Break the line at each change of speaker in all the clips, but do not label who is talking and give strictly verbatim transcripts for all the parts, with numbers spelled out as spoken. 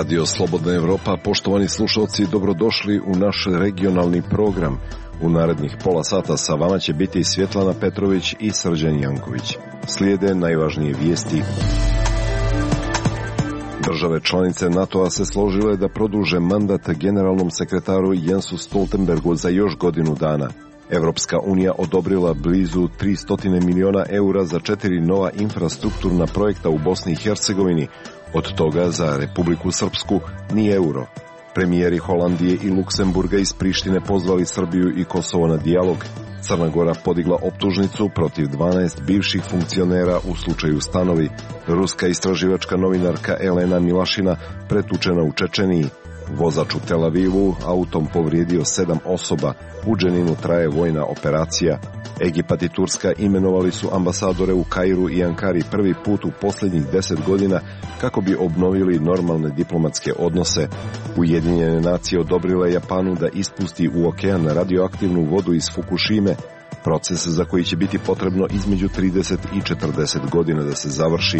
Radio Slobodna Evropa, poštovani slušalci, dobrodošli u naš regionalni program. U narednih pola sata sa vama će biti Svjetlana Petrović i Srđan Janković. Slijede najvažnije vijesti. Države članice NATO-a se složile da produže mandat generalnom sekretaru Jensu Stoltenbergu za još godinu dana. Evropska unija odobrila blizu tristo miliona eura za četiri nova infrastrukturna projekta u Bosni i Hercegovini, od toga za Republiku Srpsku ni euro. Premijeri Holandije i Luksemburga iz Prištine pozvali Srbiju i Kosovo na dijalog. Crna Gora podigla optužnicu protiv dvanaest bivših funkcionera u slučaju Stanovi. Ruska istraživačka novinarka Elena Milašina pretučena u Čečeniji. Vozač u Tel Avivu autom povrijedio sedam osoba. U Dženinu traje vojna operacija. Egipat i Turska imenovali su ambasadore u Kairu i Ankari prvi put u posljednjih deset godina kako bi obnovili normalne diplomatske odnose. Ujedinjene nacije odobrile Japanu da ispusti u okean radioaktivnu vodu iz Fukushime, proces za koji će biti potrebno između trideset i četrdeset godina da se završi.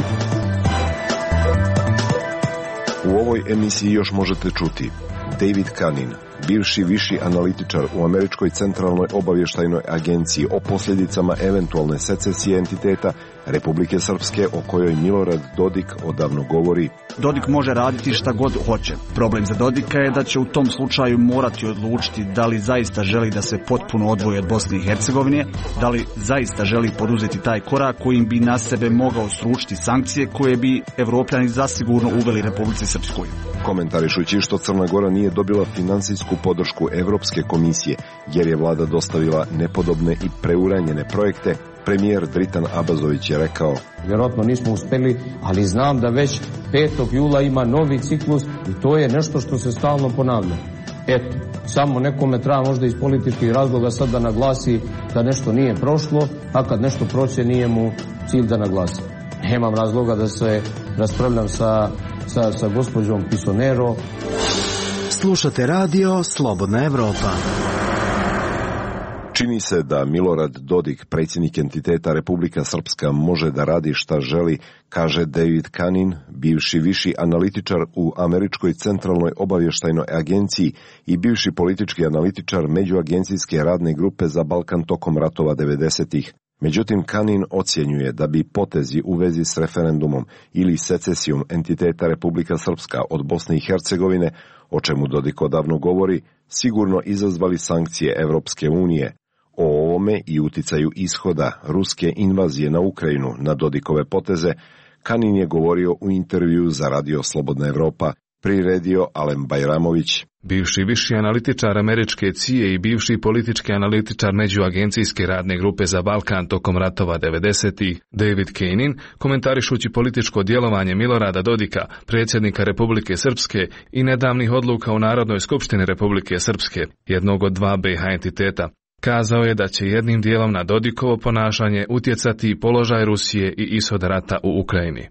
U ovoj emisiji još možete čuti David Kanin, bivši viši analitičar u Američkoj centralnoj obavještajnoj agenciji, o posljedicama eventualne secesije entiteta Republike Srpske o kojoj Milorad Dodik odavno govori.
Dodik može raditi šta god hoće. Problem za Dodika je da će u tom slučaju morati odlučiti da li zaista želi da se potpuno odvoji od Bosne i Hercegovine, da li zaista želi poduzeti taj korak kojim bi na sebe mogao sručiti sankcije koje bi Evropljani zasigurno uveli Republici Srpskoj.
Komentarišući što Crna Gora nije dobila finansijsku podršku Evropske komisije jer je vlada dostavila nepodobne i preuranjene projekte, premijer Dritan Abazović je rekao:
vjerojatno nismo uspjeli, ali znam da već petog jula ima novi ciklus i to je nešto što se stalno ponavlja. Eto, samo nekome treba možda iz političkih razloga sad da naglasi da nešto nije prošlo, a kad nešto proće nije mu cilj da naglasi. Nemam razloga da se raspravljam sa, sa, sa gospođom Pisonero.
Slušate radio Slobodna Evropa.
Čini se da Milorad Dodik, predsjednik entiteta Republika Srpska, može da radi šta želi, kaže David Kanin, bivši viši analitičar u Američkoj centralnoj obavještajnoj agenciji i bivši politički analitičar međuagencijske radne grupe za Balkan tokom ratova devedesetih. Međutim, Kanin ocjenjuje da bi potezi u vezi s referendumom ili secesijom entiteta Republika Srpska od Bosne i Hercegovine, o čemu Dodik odavno govori, sigurno izazvali sankcije Evropske unije. O ovome i uticaju ishoda ruske invazije na Ukrajinu na Dodikove poteze Kanin je govorio u intervju za Radio Slobodna Evropa, priredio Alen Bajramović.
Bivši viši analitičar američke C I A i bivši politički analitičar međuagencijske radne grupe za Balkan tokom ratova devedesetih, David Kanin, komentarišući političko djelovanje Milorada Dodika, predsjednika Republike Srpske i nedavnih odluka u Narodnoj skupštini Republike Srpske, jednog od dva B H entiteta, kazao je da će jednim dijelom na Dodikovo ponašanje utjecati i položaj Rusije i ishod rata u Ukrajini.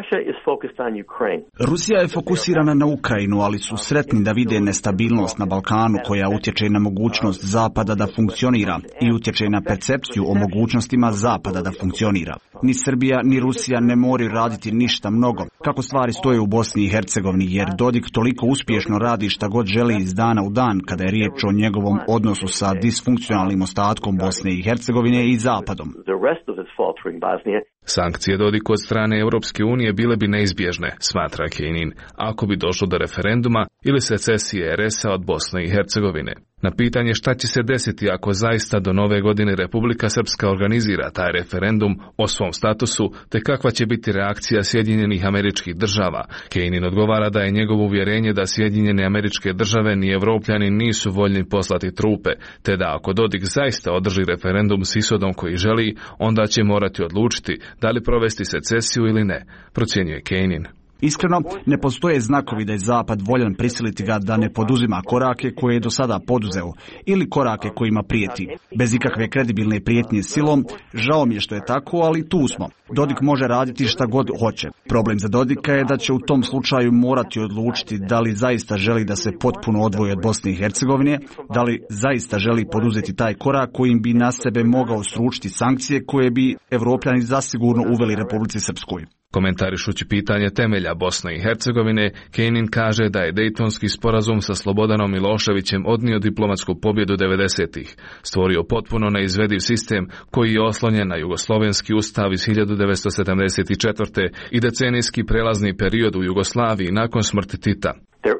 Rusija je fokusirana na Ukrajinu, ali su sretni da vide nestabilnost na Balkanu koja utječe na mogućnost Zapada da funkcionira i utječe na percepciju o mogućnostima Zapada da funkcionira. Ni Srbija ni Rusija ne moraju raditi ništa mnogo, kako stvari stoje u Bosni i Hercegovini, jer Dodik toliko uspješno radi šta god želi iz dana u dan kada je riječ o njegovom odnosu sa disfunkcionalnim ostatkom Bosne i Hercegovine i Zapadom.
Sankcije Dodiku od strane Europske unije bile bi neizbježne, smatra Kanin, ako bi došlo do referenduma ili secesije R S-a od Bosne i Hercegovine. Na pitanje šta će se desiti ako zaista do nove godine Republika Srpska organizira taj referendum o svom statusu, te kakva će biti reakcija Sjedinjenih Američkih Država, Kanin odgovara da je njegovo uvjerenje da Sjedinjene Američke Države ni Evropljani nisu voljni poslati trupe, te da ako Dodik zaista održi referendum s ishodom koji želi, onda će morati odlučiti da li provesti secesiju ili ne, procjenjuje Kanin.
Iskreno, ne postoje znakovi da je Zapad voljan prisiliti ga da ne poduzima korake koje je do sada poduzeo ili korake kojima prijeti. Bez ikakve kredibilne prijetnje silom, žao mi je što je tako, ali tu smo. Dodik može raditi šta god hoće. Problem za Dodika je da će u tom slučaju morati odlučiti da li zaista želi da se potpuno odvoji od Bosne i Hercegovine, da li zaista želi poduzeti taj korak kojim bi na sebe mogao sručiti sankcije koje bi Evropljani zasigurno uveli Republici Srpskoj.
Komentarišući pitanje temelja Bosne i Hercegovine, Kenin kaže da je Dejtonski sporazum sa Slobodanom Miloševićem odnio diplomatsku pobjedu devedesetih, stvorio potpuno neizvediv sistem koji je oslonjen na jugoslovenski ustav iz hiljadu devetsto sedamdeset četvrte. i decenijski prelazni period u Jugoslaviji nakon smrti Tita.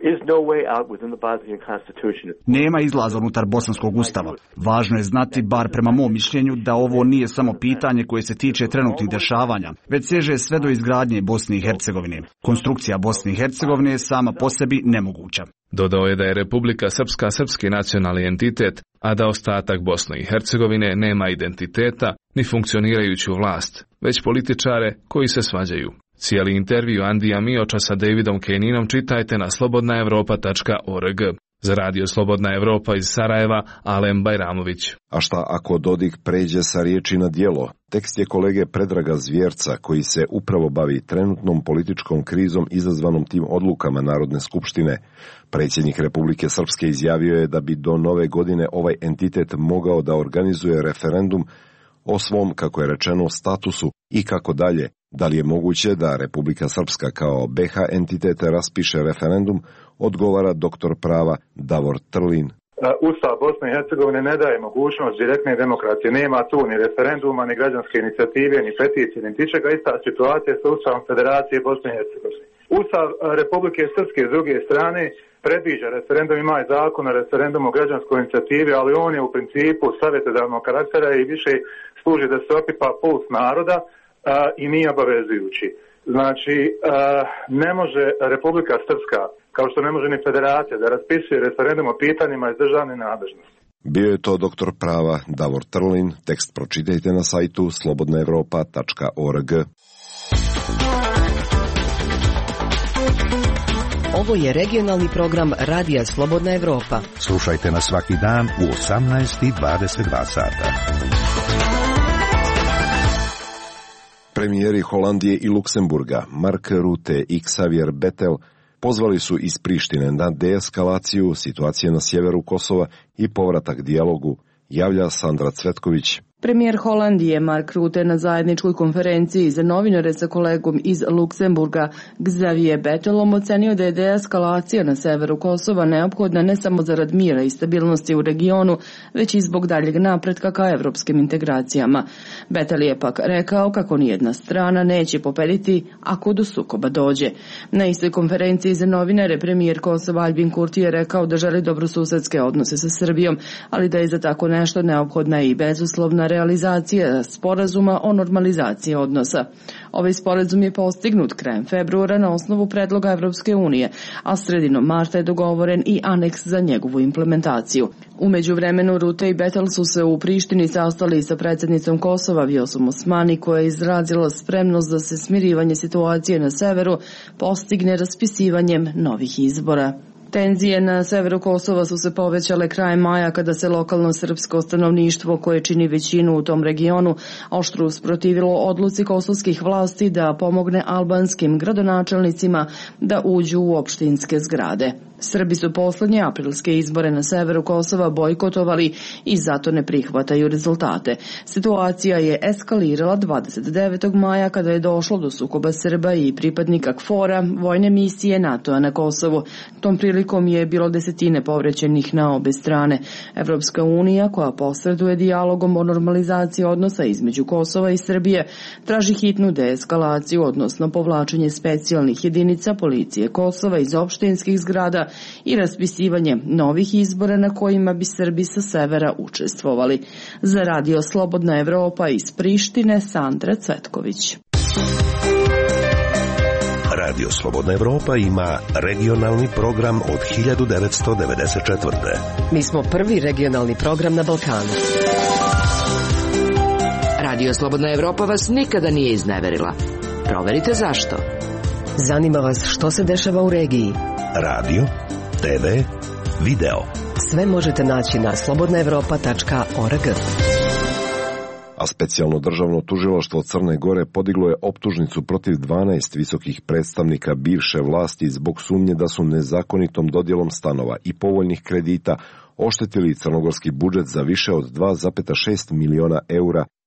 Nema izlaza unutar bosanskog ustava. Važno je znati, bar prema mom mišljenju, da ovo nije samo pitanje koje se tiče trenutnih dešavanja, već seže sve do izgradnje Bosne i Hercegovine. Konstrukcija Bosne i Hercegovine je sama po sebi nemoguća.
Dodao je da je Republika Srpska srpski nacionalni entitet, a da ostatak Bosne i Hercegovine nema identiteta ni funkcionirajuću vlast, već političare koji se svađaju. Cijeli intervju Andija Mioča sa Davidom Keninom čitajte na slobodna evropa tačka org. Za radio Slobodna Evropa iz Sarajeva, Alem Bajramović.
A šta ako Dodik pređe sa riječi na djelo? Tekst je kolege Predraga Zvjerca, koji se upravo bavi trenutnom političkom krizom izazvanom tim odlukama Narodne skupštine. Predsjednik Republike Srpske izjavio je da bi do nove godine ovaj entitet mogao da organizuje referendum o svom, kako je rečeno, statusu i kako dalje. Da li je moguće da Republika Srpska kao B iH entitete raspiše referendum, odgovara doktor prava Davor Trlin.
Ustav Bosne i Hercegovine ne daje mogućnost direktne demokracije. Nema tu ni referenduma, ni građanske inicijative, ni peticije, ni tičega. Ista situacija sa Ustavom Federacije Bosne i Hercegovine. Ustav Republike Srpske s druge strane predviđa referendum, ima i zakon o referendumu o građanskoj inicijativi, ali on je u principu savjetodavnog karaktera i više služi da se opipa puls naroda a, i nije obavezujući. Znači, a, ne može Republika Srpska, kao što ne može ni federacija, da raspisuje referendum o pitanjima iz državne nadležnosti.
Bio je to doktor prava Davor Trlin. Tekst pročitajte na sajtu slobodna evropa tačka org.
Ovo je regionalni program Radija Slobodna Evropa.
Slušajte nas svaki dan u osamnaest i dvadeset dva sata.
Premijeri Holandije i Luksemburga, Mark Rutte i Xavier Bettel, pozvali su iz Prištine na deeskalaciju situacije na sjeveru Kosova i povratak dijalogu, javlja Sandra Cvetković.
Premijer Holandije Mark Rutte na zajedničkoj konferenciji za novinare sa kolegom iz Luksemburga Xavier Bettelom ocenio da je deeskalacija na severu Kosova neophodna ne samo zarad mira i stabilnosti u regionu, već i zbog daljeg napretka ka evropskim integracijama. Bettel je pak rekao kako nijedna strana neće pobediti ako do sukoba dođe. Na istoj konferenciji za novinare premijer Kosova Albin Kurti je rekao da želi dobrosusedske odnose sa Srbijom, ali da je za tako nešto neophodna i bezuslovna realizacija sporazuma o normalizaciji odnosa. Ovaj sporazum je postignut krajem februara na osnovu predloga Evropske unije, a sredinom marta je dogovoren i aneks za njegovu implementaciju. U međuvremenu Rutte i Bettel su se u Prištini sastali sa predsjednicom Kosova Vjosom Osmani, koja je izrazila spremnost da se smirivanje situacije na severu postigne raspisivanjem novih izbora. Tenzije na severu Kosova su se povećale krajem maja kada se lokalno srpsko stanovništvo, koje čini većinu u tom regionu, oštro usprotivilo odluci kosovskih vlasti da pomogne albanskim gradonačelnicima da uđu u opštinske zgrade. Srbi su posljednje aprilske izbore na severu Kosova bojkotovali i zato ne prihvataju rezultate. Situacija je eskalirala dvadeset devetog maja kada je došlo do sukoba Srba i pripadnika KFOR-a, vojne misije NATO-a na Kosovu. Tom prilikom je bilo desetine povrećenih na obe strane. Evropska unija, koja posreduje dijalogom o normalizaciji odnosa između Kosova i Srbije, traži hitnu deeskalaciju, odnosno povlačenje specijalnih jedinica policije Kosova iz opštinskih zgrada i raspisivanje novih izbora na kojima bi Srbi sa severa učestvovali. Za Radio Slobodna Evropa iz Prištine, Sandra Cvetković.
Radio Slobodna Evropa ima regionalni program od hiljadu devetsto devedeset četvrte.
Mi smo prvi regionalni program na Balkanu. Radio Slobodna Evropa vas nikada nije izneverila. Proverite zašto. Zanima vas što se dešava u regiji.
Radio, te ve, video.
Sve možete naći na slobodna evropa tačka org.
A specijalno državno tužilaštvo Crne Gore podiglo je optužnicu protiv dvanaest visokih predstavnika bivše vlasti zbog sumnje da su nezakonitom dodjelom stanova i povoljnih kredita oštetili crnogorski budžet za više od dva zarez šest miliona eura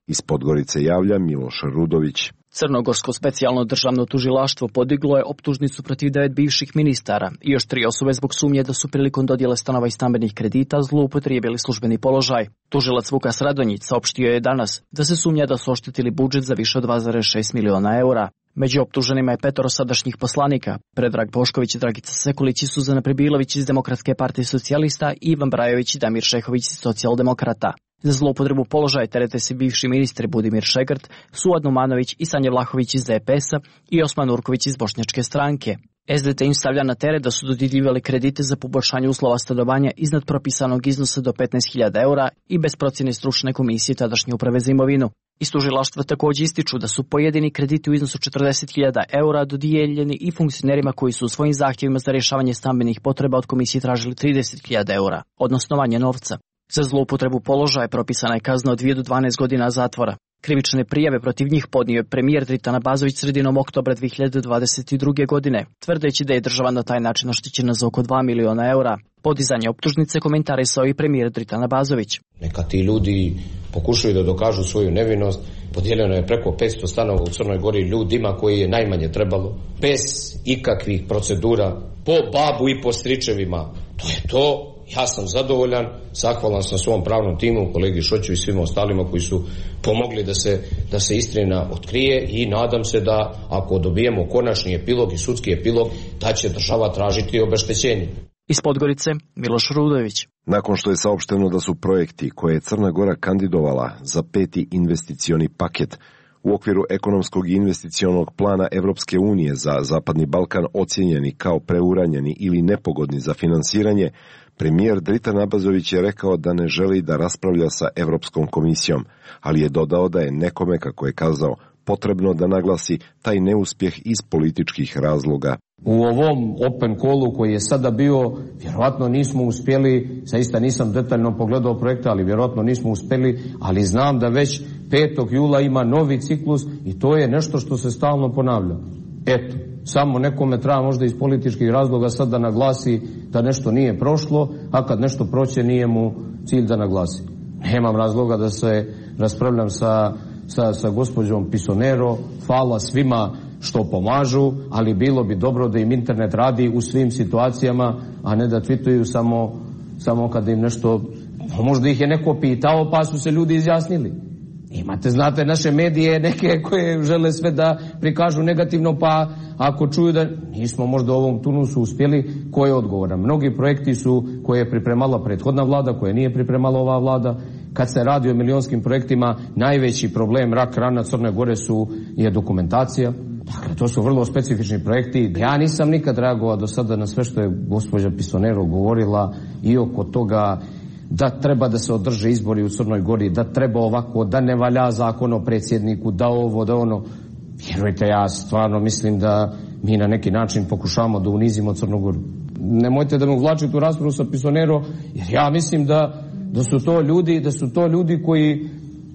Iz Podgorice javlja Miloš Rudović.
Crnogorsko specijalno državno tužilaštvo podiglo je optužnicu protiv devet bivših ministara i još tri osobe zbog sumnje da su prilikom dodjele stanova i stambenih kredita zloupotrijebili službeni položaj. Tužilac Vukas Radonjić saopštio je danas da se sumnja da su oštetili budžet za više od dva zarez šest miliona eura. Među optuženima je petoro sadašnjih poslanika, Predrag Bošković, Dragica Sekulić i Suzana Prebilović iz Demokratske partije socijalista i Ivan Brajović i Damir Šehović iz socijaldemokrata. Za zloupotrebu položaja terete se bivši ministri Budimir Šegrt, Suad Numanović i Sanja Vlahović iz D P S-a i Osman Urković iz Bošnjačke stranke. S D T im stavlja na teret da su dodjeljivali kredite za poboljšanje uslova stanovanja iznad propisanog iznosa do petnaest hiljada eura i bez procjene stručne komisije tadašnje uprave za imovinu. Iz tužilaštva također ističu da su pojedini krediti u iznosu četrdeset hiljada eura dodijeljeni i funkcionerima koji su u svojim zahtjevima za rješavanje stambenih potreba od komisije tražili trideset hiljada eura, odnosno manje novca. Za zloupotrebu položaja propisana je kazna od dvije do dvanaest godina zatvora. Krivične prijave protiv njih podnio je premijer Dritan Abazović sredinom oktobra dvije hiljade dvadeset druge. godine, tvrdeći da je država na taj način oštećena za oko dva miliona eura. Podizanje optužnice komentarisao i premijer Dritan Abazović.
Neka ti ljudi pokušaju da dokažu svoju nevinost. Podijeljeno je preko petsto stanova u Crnoj Gori ljudima koji je najmanje trebalo, bez ikakvih procedura, po babu i po stričevima. To je to. Ja sam zadovoljan, zahvalan sam svom pravnom timu, kolegi Šoću i svima ostalima koji su pomogli da se, da se istina otkrije i nadam se da ako dobijemo konačni epilog i sudski epilog, da će država tražiti obeštećenje.
Iz Podgorice, Miloš Rudović.
Nakon što je saopšteno da su projekti koje je Crna Gora kandidovala za peti investicioni paket u okviru ekonomskog i investicionog plana Evropske unije za Zapadni Balkan ocijenjeni kao preuranjeni ili nepogodni za finansiranje, premijer Dritan Abazović je rekao da ne želi da raspravlja sa Evropskom komisijom, ali je dodao da je nekome, kako je kazao, potrebno da naglasi taj neuspjeh iz političkih razloga.
U ovom open callu koji je sada bio, vjerojatno nismo uspjeli, zaista nisam detaljno pogledao projekte, ali vjerojatno nismo uspjeli, ali znam da već petog jula ima novi ciklus i to je nešto što se stalno ponavlja. Eto, samo nekome treba možda iz političkih razloga sad da naglasi da nešto nije prošlo, a kad nešto proće nije mu cilj da naglasi. Nemam razloga da se raspravljam sa, sa, sa gospođom Pisonero, hvala svima što pomažu, ali bilo bi dobro da im internet radi u svim situacijama, a ne da twituju samo, samo kada im nešto, možda ih je neko pitao pa su se ljudi izjasnili. Imate, znate, naše medije neke koje žele sve da prikažu negativno, pa ako čuju da nismo možda u ovom turnusu uspjeli, ko je odgovoran? Mnogi projekti su koje je pripremala prethodna vlada, koje nije pripremala ova vlada. Kad se radi o milionskim projektima, najveći problem, rak rana Crne Gore su je dokumentacija. Dakle, to su vrlo specifični projekti. Ja nisam nikad reagovao do sada na sve što je gospođa Pisonero govorila i oko toga da treba da se održe izbori u Crnoj Gori, da treba ovako, da ne valja zakon o predsjedniku, da ovo, da ono. Vjerujte, ja stvarno mislim da mi na neki način pokušavamo da unizimo Crnu Goru. Nemojte da me uvlačite u raspravu sa Pisonero, jer ja mislim da, da su to ljudi, da su to ljudi koji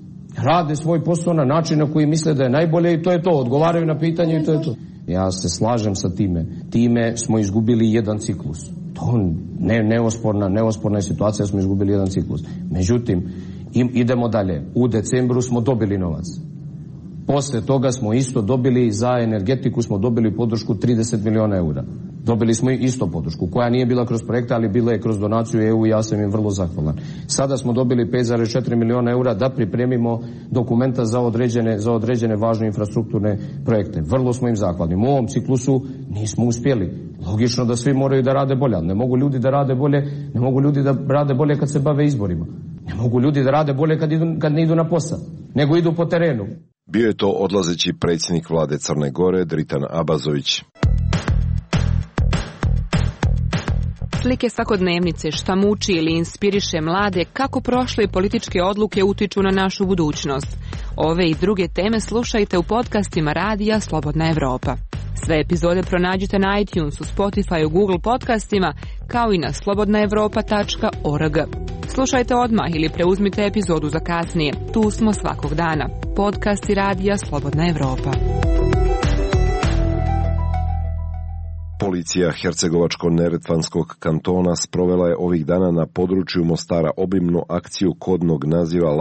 rade svoj posao na način na koji misle da je najbolje i to je to, odgovaraju na pitanje i to je to. Ja se slažem sa time. Time smo izgubili jedan ciklus. To ne, neosporna, neosporna je situacija, smo izgubili jedan ciklus. Međutim, im, idemo dalje. U decembru smo dobili novac. Posle toga smo isto dobili za energetiku, smo dobili podršku trideset miliona eura. Dobili smo isto podršku, koja nije bila kroz projekte, ali bila je kroz donaciju E U i ja sam im vrlo zahvalan. Sada smo dobili pet zarez četiri miliona eura da pripremimo dokumenta za određene, za određene važne infrastrukturne projekte. Vrlo smo im zahvalni. U ovom ciklusu nismo uspjeli. Logično da svi moraju da rade bolje, ali ne mogu ljudi da rade bolje, ne mogu ljudi da rade bolje kad se bave izborima. Ne mogu ljudi da rade bolje kad, idu, kad ne idu na posao, nego idu po terenu.
Bio je to odlazeći predsjednik vlade Crne Gore, Dritan Abazović.
Slike svakodnevnice, šta muči ili inspiriše mlade, kako prošle političke odluke utiču na našu budućnost. Ove i druge teme slušajte u podcastima Radija Slobodna Evropa. Sve epizode pronađite na iTunesu, Spotifyu, Google podcastima, kao i na slobodna evropa tačka org. Slušajte odmah ili preuzmite epizodu za kasnije. Tu smo svakog dana. Podcasti Radija Slobodna Evropa.
Policija Hercegovačko-Neretvanskog kantona sprovela je ovih dana na području Mostara obimnu akciju kodnog naziva Lab,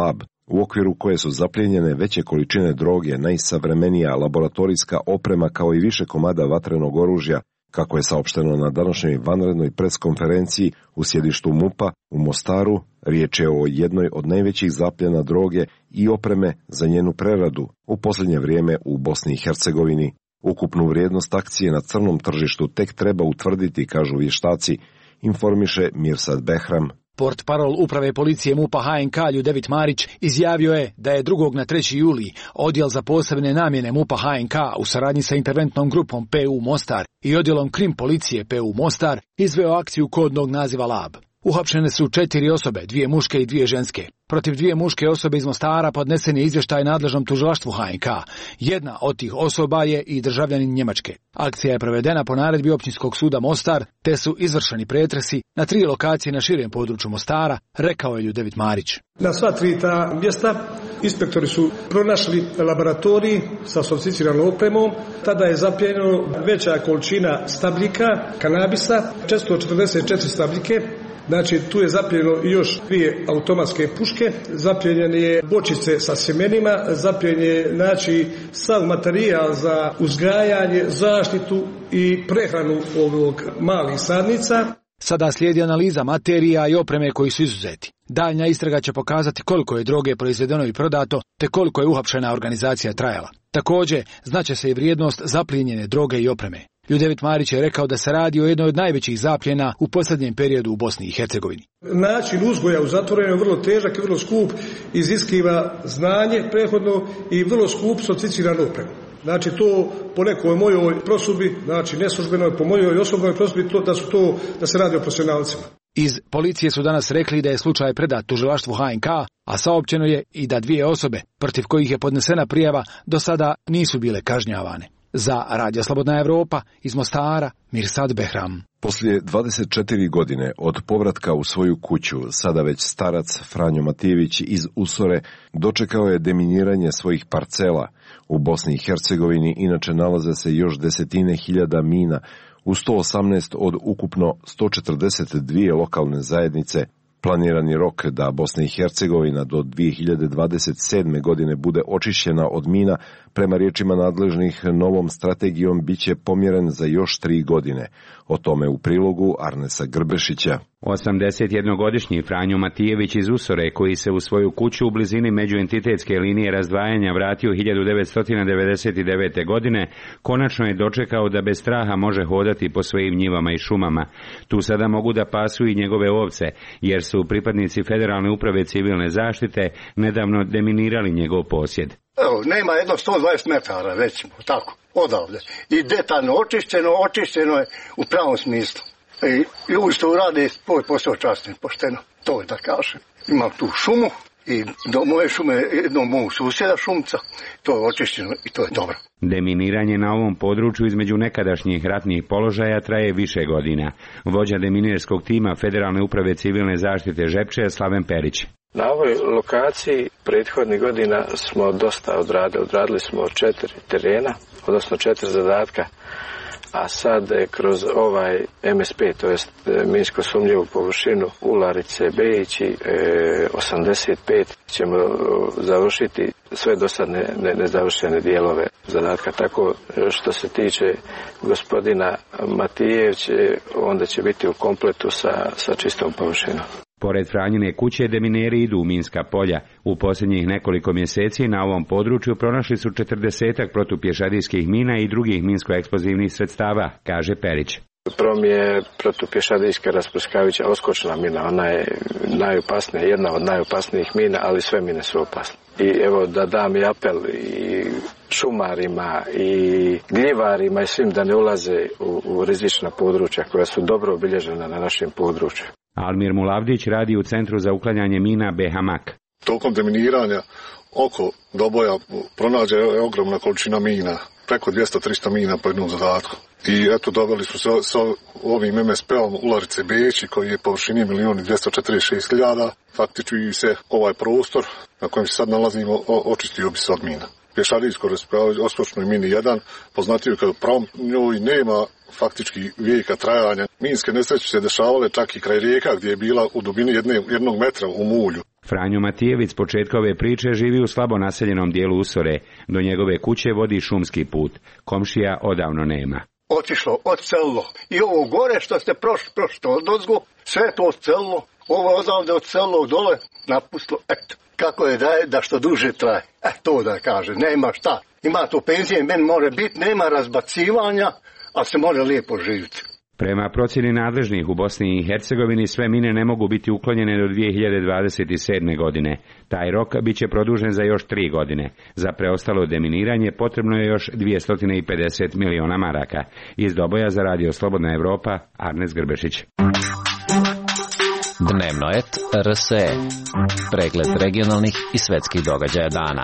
u okviru koje su zaplijenjene veće količine droge, najsavremenija laboratorijska oprema kao i više komada vatrenog oružja, kako je saopšteno na današnjoj vanrednoj preskonferenciji u sjedištu MUP-a u Mostaru. Riječ je o jednoj od najvećih zapljena droge i opreme za njenu preradu u posljednje vrijeme u Bosni i Hercegovini. Ukupnu vrijednost akcije na crnom tržištu tek treba utvrditi, kažu vještaci, informiše Mirsad Behram.
Portparol uprave policije MUP-a H N K Ljudevit Marić izjavio je da je drugog na treći juli odjel za posebne namjene MUP-a H N K u saradnji sa interventnom grupom P U Mostar i odjelom Krim policije P U Mostar izveo akciju kodnog naziva Lab. Uhapšene su četiri osobe, dvije muške i dvije ženske. Protiv dvije muške osobe iz Mostara podnesen je izvještaj nadležnom tužilaštvu H N K. Jedna od tih osoba je i državljanin Njemačke. Akcija je provedena po naredbi Općinskog suda Mostar, te su izvršeni pretresi na tri lokacije na širem području Mostara, rekao je Ljudevit Marić.
Na sva tri ta mjesta inspektori su pronašli laboratorij sa sofisticiranom opremom. Tada je zaplijenjeno veća količina stabljika, kanabisa, četiristo četrdeset četiri stabljike. Znači, tu je zaplijenjeno još dvije automatske puške, zaplijenjene je bočice sa sjemenima, zaplijenjen je, znači, sav materijal za uzgajanje, zaštitu i prehranu ovog malih sadnica.
Sada slijedi analiza materija i opreme koji su izuzeti. Daljnja istraga će pokazati koliko je droge proizvedeno i prodato, te koliko je uhapšena organizacija trajala. Također, znaće se i vrijednost zaplijenjene droge i opreme. Ljudevit Marić je rekao da se radi o jednoj od najvećih zapljena u posljednjem periodu u Bosni i Hercegovini.
Način uzgoja u zatvorenju je vrlo težak i vrlo skup, iziskiva znanje prethodno i vrlo skup sofisticiranu opremu. Znači to po nekoj mojoj prosudbi, znači neslužbenoj, po mojoj osobnoj prosudbi, to, da, su to, da se radi o profesionalcima.
Iz policije su danas rekli da je slučaj predat tužilaštvu H N K, a saopćeno je i da dvije osobe, protiv kojih je podnesena prijava, do sada nisu bile kažnjavane. Za Radio Slobodna Evropa iz Mostara, Mirsad Behram.
Poslije dvadeset četiri godine od povratka u svoju kuću, sada već starac Franjo Matijević iz Usore dočekao je deminiranje svojih parcela. U Bosni i Hercegovini inače nalaze se još desetine hiljada mina u sto osamnaest od ukupno sto četrdeset dvije lokalne zajednice. Planirani rok da Bosna i Hercegovina do dvije hiljade dvadeset sedme. godine bude očišćena od mina, prema riječima nadležnih novom strategijom, bit će pomjeren za još tri godine. O tome u prilogu Arnesa Grbešića.
osamdesetjednogodišnji Franjo Matijević iz Usore, koji se u svoju kuću u blizini međuentitetske linije razdvajanja vratio hiljadu devetsto devedeset devete. godine, konačno je dočekao da bez straha može hodati po svojim njivama i šumama. Tu sada mogu da pasu i njegove ovce, jer su pripadnici Federalne uprave civilne zaštite nedavno deminirali njegov posjed.
Evo, nema jedno sto dvadeset metara, recimo, tako, odavde. I detaljno očišćeno, očišćeno je u pravom smislu. I ljudi što urade svoj posao časno i pošteno, to je da kažem. Imam tu šumu i do moje šume, jednog mog susjeda šumca, to je očišćeno i to je dobro.
Deminiranje na ovom području između nekadašnjih ratnih položaja traje više godina. Vođa deminirskog tima Federalne uprave civilne zaštite Žepče je Slaven Perić.
Na ovoj lokaciji prethodnih godina smo dosta odradili. Odradili smo četiri terena, odnosno četiri zadatka, a sad kroz ovaj M S P, to jest minsko sumnjivu površinu Ularice, Bejići, osamdeset pet, ćemo završiti sve dosadne nezavršene dijelove zadatka. Tako što se tiče gospodina Matijevića, onda će biti u kompletu sa, sa čistom površinom.
Pored Franjine kuće demineri idu u minska polja. U posljednjih nekoliko mjeseci na ovom području pronašli su četrdesetak protupješadijskih mina i drugih minsko-eksplozivnih sredstava, kaže Perić.
Prvo mi je protupješadijska rasprskajuća oskočna mina, ona je najopasnija, jedna od najopasnijih mina, ali sve mine su opasne. I evo da dam i apel i šumarima i gljivarima i svim da ne ulaze u, u rizična područja koja su dobro obilježena na našem području.
Almir Mulavdić radi u Centru za uklanjanje mina Behamak.
Tokom deminiranja oko Doboja pronađe je ogromna količina mina, preko dvjesto do tristo mina po jednom zadatku. I eto, dobili smo se sa ovim M S P-om Ularice Bejići, koji je površini milijun dvjesto četrdeset šest hiljada. Faktički se ovaj prostor na kojem se sad nalazimo očistio bi se od mina. Pješadijsko raspravljanje oskočnoj mini jedan, poznatiju kao pravom, njoj nema faktički vijeka trajanja. Minske nesreće se dešavale čak i kraj rijeka gdje je bila u dubini jedne, jednog metra u mulju.
Franjo Matijević s početka ove priče živi u slabo naseljenom dijelu Usore. Do njegove kuće vodi šumski put. Komšija odavno nema.
Otišlo, odcelilo. I ovo gore što ste prošli, prošli odozgo, sve to odcelilo. Ovo odavde odcelilo dole, napustilo. Eto, kako je da je da što duže traje. E, to da kaže, nema šta. Ima to penzije, meni može biti, nema razbacivanja, a se može lijepo živjeti.
Prema procjeni nadležnih u Bosni i Hercegovini sve mine ne mogu biti uklonjene do dvije hiljade dvadeset sedme. godine. Taj rok bit će produžen za još tri godine. Za preostalo deminiranje potrebno je još dvjesto pedeset miliona maraka. Iz Doboja za Radio Slobodna Evropa, Arnes Grbešić.
Dnevno et R S E. Pregled regionalnih i svetskih događaja dana.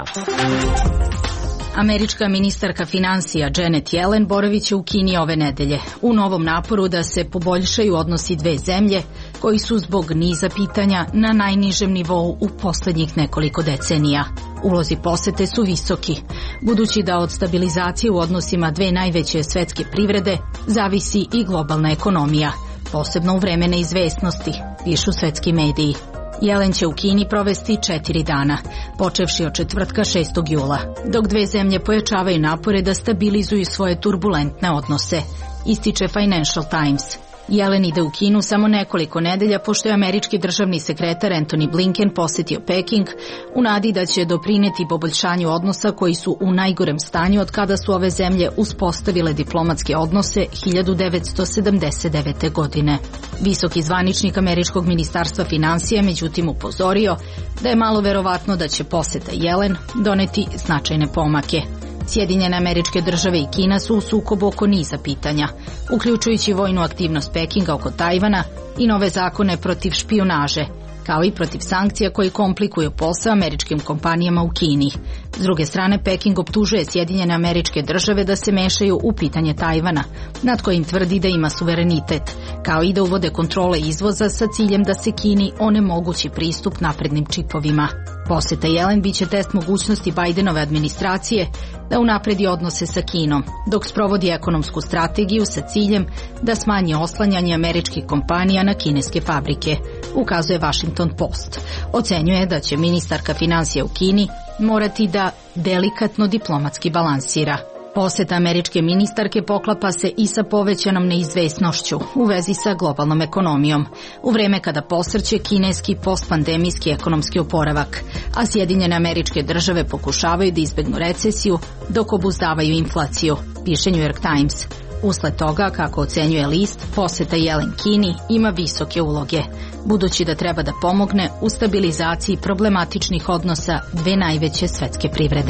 Američka ministarka financija Janet Yellen boravit će u Kini ove nedelje u novom naporu da se poboljšaju odnosi dve zemlje koji su zbog niza pitanja na najnižem nivou u posljednjih nekoliko decenija. Ulozi posete su visoki, budući da od stabilizacije u odnosima dve najveće svetske privrede zavisi i globalna ekonomija, posebno u vreme neizvesnosti, pišu svetski mediji. Yellen će u Kini provesti četiri dana, počevši od četvrtka šestog jula, dok dve zemlje pojačavaju napore da stabilizuju svoje turbulentne odnose, ističe Financial Times. Yellen ide u Kinu samo nekoliko nedelja pošto je američki državni sekretar Antony Blinken posjetio Peking u nadi da će doprinijeti poboljšanju odnosa koji su u najgorem stanju od kada su ove zemlje uspostavile diplomatske odnose hiljadu devetsto sedamdeset devete. godine. Visoki zvaničnik američkog ministarstva financija međutim upozorio da je malo verovatno da će poseta Yellen doneti značajne pomake. Sjedinjene Američke Države i Kina su u sukobu oko niza pitanja, uključujući vojnu aktivnost Pekinga oko Tajvana i nove zakone protiv špijunaže, kao i protiv sankcija koji komplikuju posao američkim kompanijama u Kini. S druge strane, Peking optužuje Sjedinjene Američke Države da se mešaju u pitanje Tajvana, nad kojim tvrdi da ima suverenitet, kao i da uvode kontrole izvoza sa ciljem da se Kini onemogući pristup naprednim čipovima. Poseta Yellen biće test mogućnosti Bidenove administracije da unapredi odnose sa Kinom, dok sprovodi ekonomsku strategiju sa ciljem da smanji oslanjanje američkih kompanija na kineske fabrike, ukazuje Washington Post. Ocenjuje da će ministarka financija u Kini morati da delikatno diplomatski balansira. Poseta američke ministarke poklapa se i sa povećanom neizvesnošću u vezi sa globalnom ekonomijom, u vreme kada posrće kineski postpandemijski ekonomski oporavak, a Sjedinjene Američke Države pokušavaju da izbegnu recesiju dok obuzdavaju inflaciju, piše New York Times. Usled toga, kako ocenjuje list, poseta Yellen Kini ima visoke uloge, budući da treba da pomogne u stabilizaciji problematičnih odnosa dve najveće svetske privrede.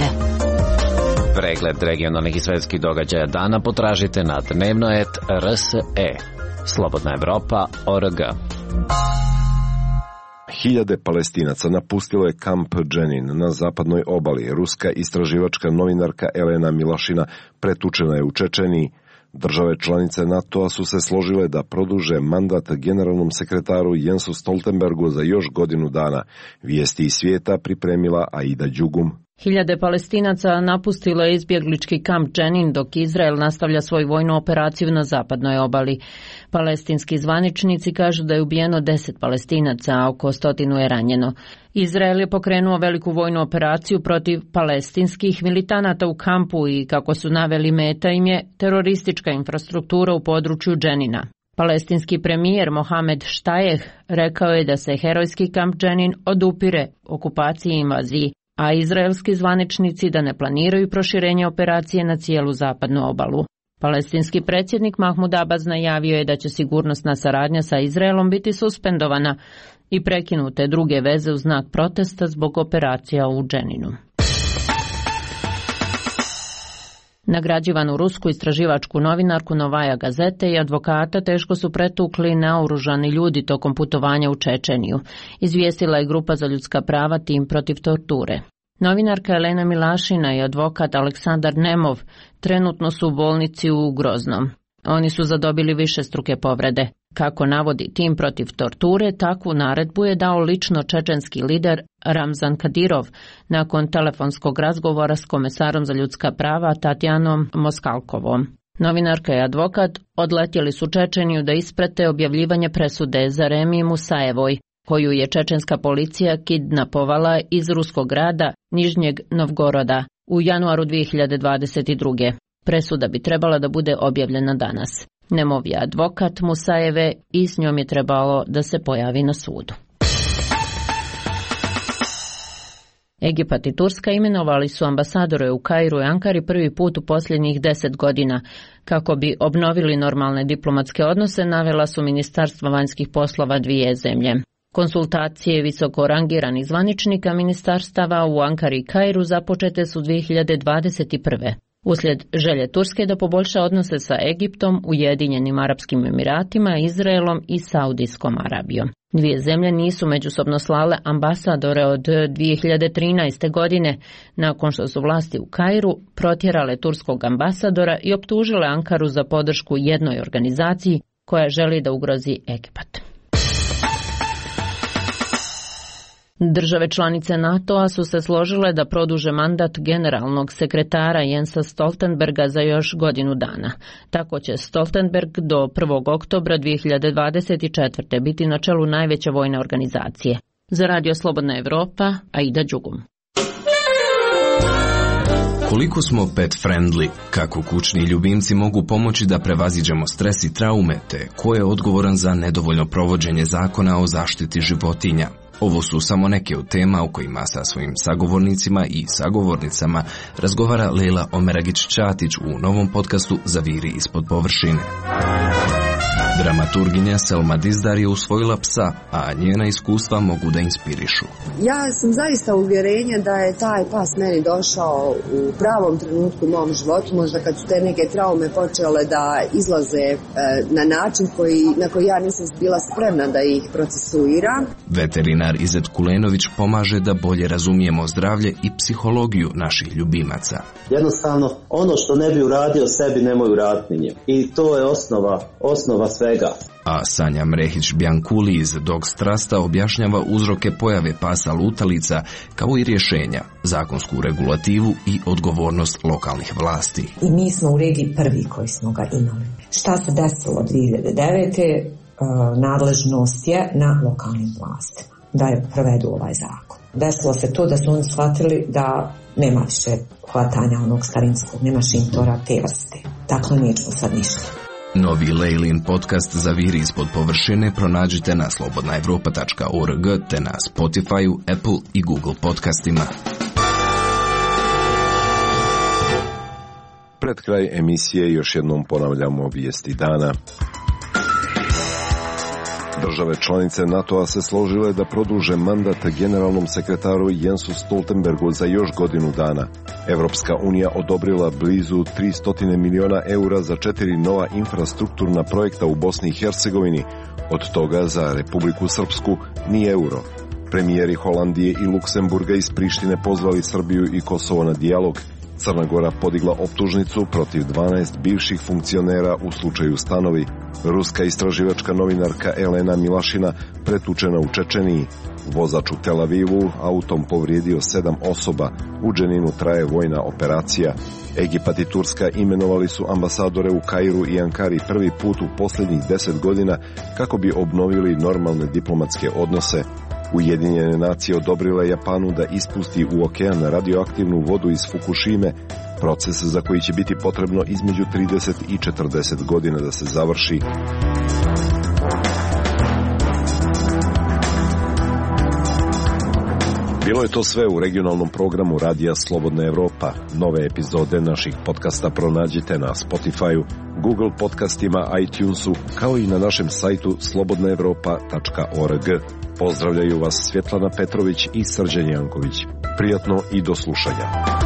Pregled regionalnih i svetskih događaja dana potražite na dnevno et R S E. Slobodna Evropa, O R G.
Hiljade Palestinaca napustilo je kamp Dženin na zapadnoj obali. Ruska istraživačka novinarka Elena Milašina pretučena je u Čečeniji. Države članice NATO-a su se složile da produže mandat generalnom sekretaru Jensu Stoltenbergu za još godinu dana. Vijesti iz svijeta pripremila Aida Đugum.
Hiljade Palestinaca napustilo je izbjeglički kamp Dženin dok Izrael nastavlja svoju vojnu operaciju na zapadnoj obali. Palestinski zvaničnici kažu da je ubijeno deset Palestinaca, a oko stotinu je ranjeno. Izrael je pokrenuo veliku vojnu operaciju protiv palestinskih militanata u kampu i, kako su naveli, meta im je teroristička infrastruktura u području Dženina. Palestinski premijer Mohamed Štajeh rekao je da se herojski kamp Dženin odupire okupaciji i invaziji, a izraelski zvaničnici da ne planiraju proširenje operacije na cijelu zapadnu obalu. Palestinski predsjednik Mahmud Abbas najavio je da će sigurnosna saradnja sa Izraelom biti suspendovana i prekinute druge veze u znak protesta zbog operacija u Dženinu. Nagrađivanu rusku istraživačku novinarku Novaja Gazete i advokata teško su pretukli naoružani ljudi tokom putovanja u Čečeniju, izvijestila je grupa za ljudska prava Tim protiv torture. Novinarka Elena Milašina i advokat Aleksandar Nemov trenutno su u bolnici u Groznom. Oni su zadobili višestruke povrede. Kako navodi Tim protiv torture, takvu naredbu je dao lično čečenski lider Ramzan Kadirov nakon telefonskog razgovora s komesarom za ljudska prava Tatjanom Moskalkovom. Novinarka i advokat odletjeli su Čečeniju da isprate objavljivanje presude Zaremi Musajevoj, koju je čečenska policija kidnapovala iz ruskog grada Nižnjeg Novgoroda u januaru dvije hiljade dvadeset druge. Presuda bi trebala da bude objavljena danas. Nemov je advokat Musajeve i s njom je trebalo da se pojavi na sudu. Egipat i Turska imenovali su ambasadore u Kairu i Ankari prvi put u posljednjih deset godina. Kako bi obnovili normalne diplomatske odnose, navela su ministarstva vanjskih poslova dvije zemlje. Konsultacije visoko rangiranih zvaničnika ministarstava u Ankari i Kairu započete su dvije hiljade dvadeset prve. Uslijed želje Turske da poboljša odnose sa Egiptom, Ujedinjenim Arapskim Emiratima, Izraelom i Saudijskom Arabijom. Dvije zemlje nisu međusobno slale ambasadore od dvije hiljade trinaeste. godine, nakon što su vlasti u Kairu protjerale turskog ambasadora i optužile Ankaru za podršku jednoj organizaciji koja želi da ugrozi Egipat. Države članice NATO-a su se složile da produže mandat generalnog sekretara Jensa Stoltenberga za još godinu dana. Tako će Stoltenberg do prvog oktobra dvije hiljade dvadeset četvrte. biti na čelu najveće vojne organizacije. Za Radio Slobodna Evropa, Aida Đugum.
Koliko smo pet friendly, kako kućni ljubimci mogu pomoći da prevaziđemo stres i traume, te ko je odgovoran za nedovoljno provođenje zakona o zaštiti životinja? Ovo su samo neke od tema o kojima sa svojim sagovornicima i sagovornicama razgovara Lejla Omeragić-Ćatić u novom podcastu Zaviri ispod površine. Dramaturginja Selma Dizdar je usvojila psa, a njena iskustva mogu da inspirišu.
Ja sam zaista uvjerenja da je taj pas meni došao u pravom trenutku u mom životu, možda kad su te neke traume počele da izlaze e, na način koji, na koji ja nisam bila spremna da ih procesuiram.
Veterinar Izet Kulenović pomaže da bolje razumijemo zdravlje i psihologiju naših ljubimaca.
Jednostavno, ono što ne bi uradio sebi, nemoj uraditi njim. I to je osnova, osnova svega.
A Sanja Mrehić-Bjankuli iz Dog Strasta objašnjava uzroke pojave pasa lutalica kao i rješenja, zakonsku regulativu i odgovornost lokalnih vlasti.
I mi smo u regiji prvi koji smo ga imali. Šta se desilo dvije hiljade devete. Nadležnost je na lokalnim vlastima da je provedu ovaj zakon. Desilo se to da su oni shvatili da nema više hvatanja onog starinskog, nema šintora te vrste. Dakle, nećemo sad ništa.
Novi Lejlin podcast Zaviri ispod površine pronađite na slobodna evropa tačka org te na Spotify, Apple i Google podcastima.
Pred kraj emisije još jednom ponavljamo vijesti dana. Države članice NATO-a se složile da produže mandat generalnom sekretaru Jensu Stoltenbergu za još godinu dana. Evropska unija odobrila blizu tristo miliona eura za četiri nova infrastrukturna projekta u Bosni i Hercegovini, od toga za Republiku Srpsku ni euro. Premijeri Holandije i Luksemburga iz Prištine pozvali Srbiju i Kosovo na dijalog. Crna Gora podigla optužnicu protiv dvanaest bivših funkcionera u slučaju Stanovi. Ruska istraživačka novinarka Elena Milašina pretučena u Čečeniji. Vozač u Tel Avivu autom povrijedio sedam osoba. U Dženinu traje vojna operacija. Egipat i Turska imenovali su ambasadore u Kairu i Ankari prvi put u posljednjih deset godina kako bi obnovili normalne diplomatske odnose. Ujedinjene nacije odobrile Japanu da ispusti u okean radioaktivnu vodu iz Fukushime, proces za koji će biti potrebno između trideset i četrdeset godina da se završi. Bilo je to sve u regionalnom programu Radija Slobodna Evropa. Nove epizode naših podcasta pronađite na Spotify, Google podcastima, iTunesu, kao i na našem sajtu slobodna evropa tačka org. Pozdravljaju vas Svjetlana Petrović i Srđan Janković. Prijatno i do slušanja.